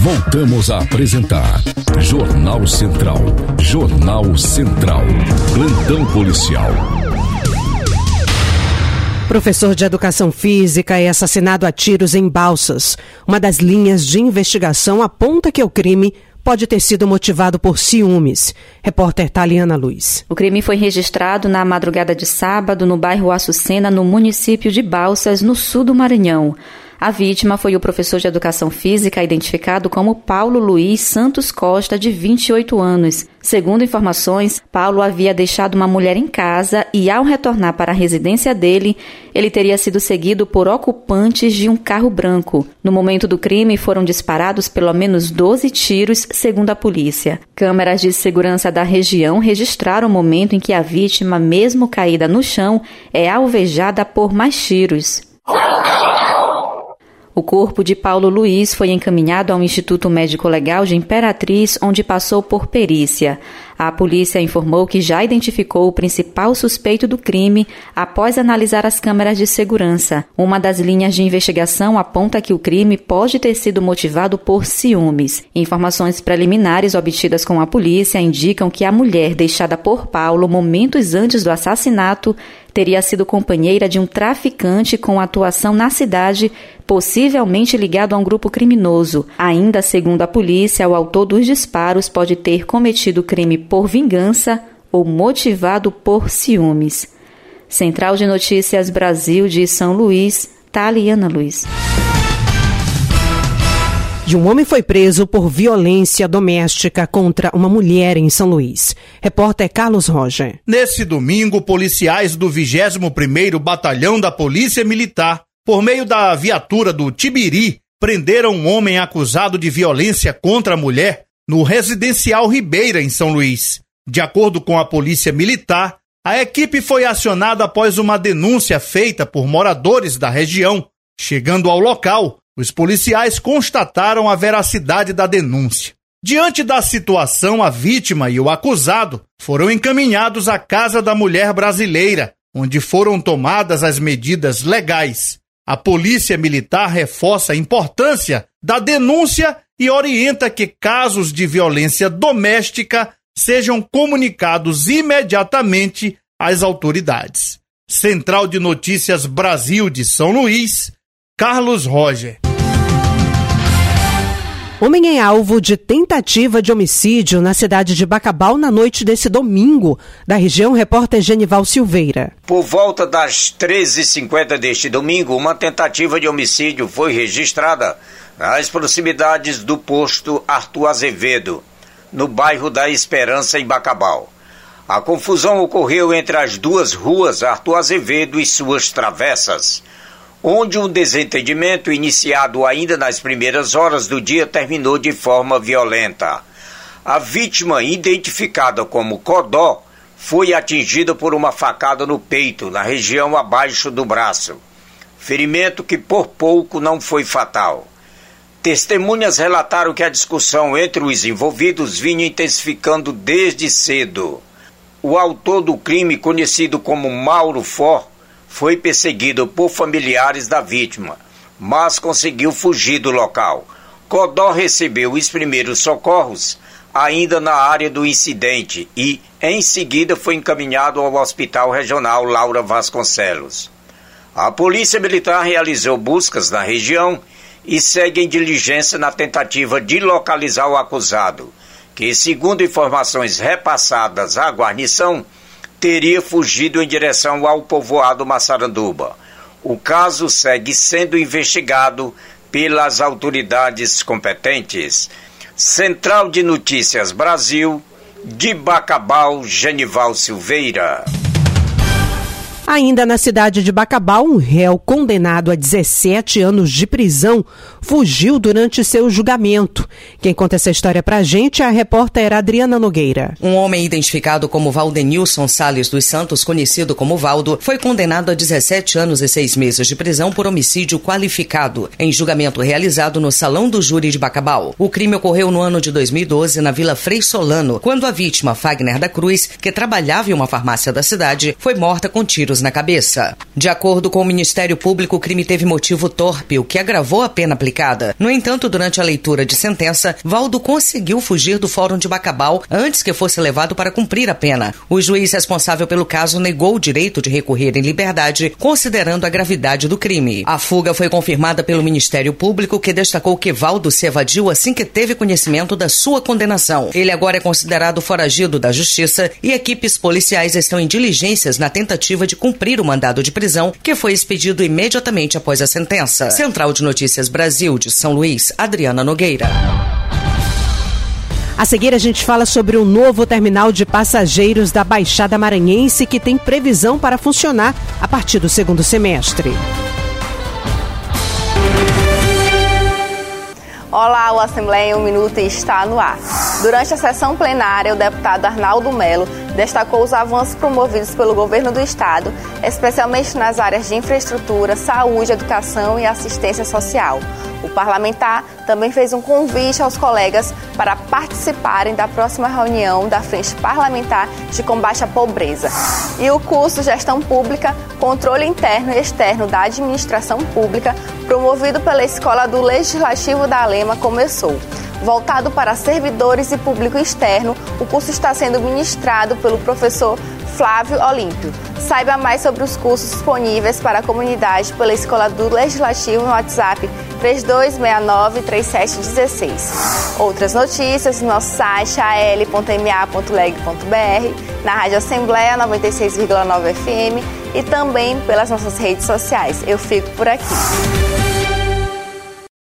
Voltamos a apresentar Jornal Central. Jornal Central. Plantão policial. Professor de Educação Física é assassinado a tiros em Balsas. Uma das linhas de investigação aponta que o crime pode ter sido motivado por ciúmes. Repórter Taliana Luiz. O crime foi registrado na madrugada de sábado no bairro Açucena, no município de Balsas, no sul do Maranhão. A vítima foi o professor de Educação Física identificado como Paulo Luiz Santos Costa, de 28 anos. Segundo informações, Paulo havia deixado uma mulher em casa e, ao retornar para a residência dele, ele teria sido seguido por ocupantes de um carro branco. No momento do crime, foram disparados pelo menos 12 tiros, segundo a polícia. Câmeras de segurança da região registraram o momento em que a vítima, mesmo caída no chão, é alvejada por mais tiros. O corpo de Paulo Luiz foi encaminhado ao Instituto Médico Legal de Imperatriz, onde passou por perícia. A polícia informou que já identificou o principal suspeito do crime após analisar as câmeras de segurança. Uma das linhas de investigação aponta que o crime pode ter sido motivado por ciúmes. Informações preliminares obtidas com a polícia indicam que a mulher deixada por Paulo momentos antes do assassinato teria sido companheira de um traficante com atuação na cidade, possivelmente ligado a um grupo criminoso. Ainda segundo a polícia, o autor dos disparos pode ter cometido o crime por vingança ou motivado por ciúmes. Central de Notícias Brasil de São Luís, Taliana Luiz. E um homem foi preso por violência doméstica contra uma mulher em São Luís. Repórter Carlos Roger. Nesse domingo, policiais do 21º Batalhão da Polícia Militar, por meio da viatura do Tibiri, prenderam um homem acusado de violência contra a mulher no Residencial Ribeira, em São Luís. De acordo com a Polícia Militar, a equipe foi acionada após uma denúncia feita por moradores da região. Chegando ao local, os policiais constataram a veracidade da denúncia. Diante da situação, a vítima e o acusado foram encaminhados à Casa da Mulher Brasileira, onde foram tomadas as medidas legais. A Polícia Militar reforça a importância da denúncia e orienta que casos de violência doméstica sejam comunicados imediatamente às autoridades. Central de Notícias Brasil de São Luís, Carlos Roger. Homem é alvo de tentativa de homicídio na cidade de Bacabal na noite desse domingo. Da região, repórter Genival Silveira. Por volta das 13h50 deste domingo, uma tentativa de homicídio foi registrada nas proximidades do posto Arthur Azevedo, no bairro da Esperança, em Bacabal. A confusão ocorreu entre as duas ruas Arthur Azevedo e suas travessas, onde um desentendimento iniciado ainda nas primeiras horas do dia terminou de forma violenta. A vítima, identificada como Codó, foi atingida por uma facada no peito, na região abaixo do braço, ferimento que por pouco não foi fatal. Testemunhas relataram que a discussão entre os envolvidos vinha intensificando desde cedo. O autor do crime, conhecido como Mauro For, foi perseguido por familiares da vítima, mas conseguiu fugir do local. Codó recebeu os primeiros socorros ainda na área do incidente e, em seguida, foi encaminhado ao Hospital Regional Laura Vasconcelos. A Polícia Militar realizou buscas na região e segue em diligência na tentativa de localizar o acusado, que, segundo informações repassadas à guarnição, teria fugido em direção ao povoado Massaranduba. O caso segue sendo investigado pelas autoridades competentes. Central de Notícias Brasil, de Bacabal, Genival Silveira. Ainda na cidade de Bacabal, um réu condenado a 17 anos de prisão fugiu durante seu julgamento. Quem conta essa história pra gente é a repórter Adriana Nogueira. Um homem identificado como Valdenilson Salles dos Santos, conhecido como Valdo, foi condenado a 17 anos e 6 meses de prisão por homicídio qualificado, em julgamento realizado no Salão do Júri de Bacabal. O crime ocorreu no ano de 2012, na Vila Frei Solano, quando a vítima, Fagner da Cruz, que trabalhava em uma farmácia da cidade, foi morta com tiros na cabeça. De acordo com o Ministério Público, o crime teve motivo torpe, o que agravou a pena aplicada. No entanto, durante a leitura de sentença, Valdo conseguiu fugir do Fórum de Bacabal antes que fosse levado para cumprir a pena. O juiz responsável pelo caso negou o direito de recorrer em liberdade, considerando a gravidade do crime. A fuga foi confirmada pelo Ministério Público, que destacou que Valdo se evadiu assim que teve conhecimento da sua condenação. Ele agora é considerado foragido da Justiça e equipes policiais estão em diligências na tentativa de cumprir o mandado de prisão, que foi expedido imediatamente após a sentença. Central de Notícias Brasil, de São Luís, Adriana Nogueira. A seguir, a gente fala sobre o novo terminal de passageiros da Baixada Maranhense, que tem previsão para funcionar a partir do segundo semestre. Olá, o Assembleia em 1 Minuto está no ar. Durante a sessão plenária, o deputado Arnaldo Melo destacou os avanços promovidos pelo governo do estado, especialmente nas áreas de infraestrutura, saúde, educação e assistência social. O parlamentar também fez um convite aos colegas para participarem da próxima reunião da Frente Parlamentar de Combate à Pobreza. E o curso Gestão Pública, Controle Interno e Externo da Administração Pública, promovido pela Escola do Legislativo da Alema, começou. Voltado para servidores e público externo, o curso está sendo ministrado pelo professor Flávio Olímpio. Saiba mais sobre os cursos disponíveis para a comunidade pela Escola do Legislativo no WhatsApp 3269-3716. Outras notícias no nosso site al.ma.leg.br, na Rádio Assembleia 96,9 FM e também pelas nossas redes sociais. Eu fico por aqui.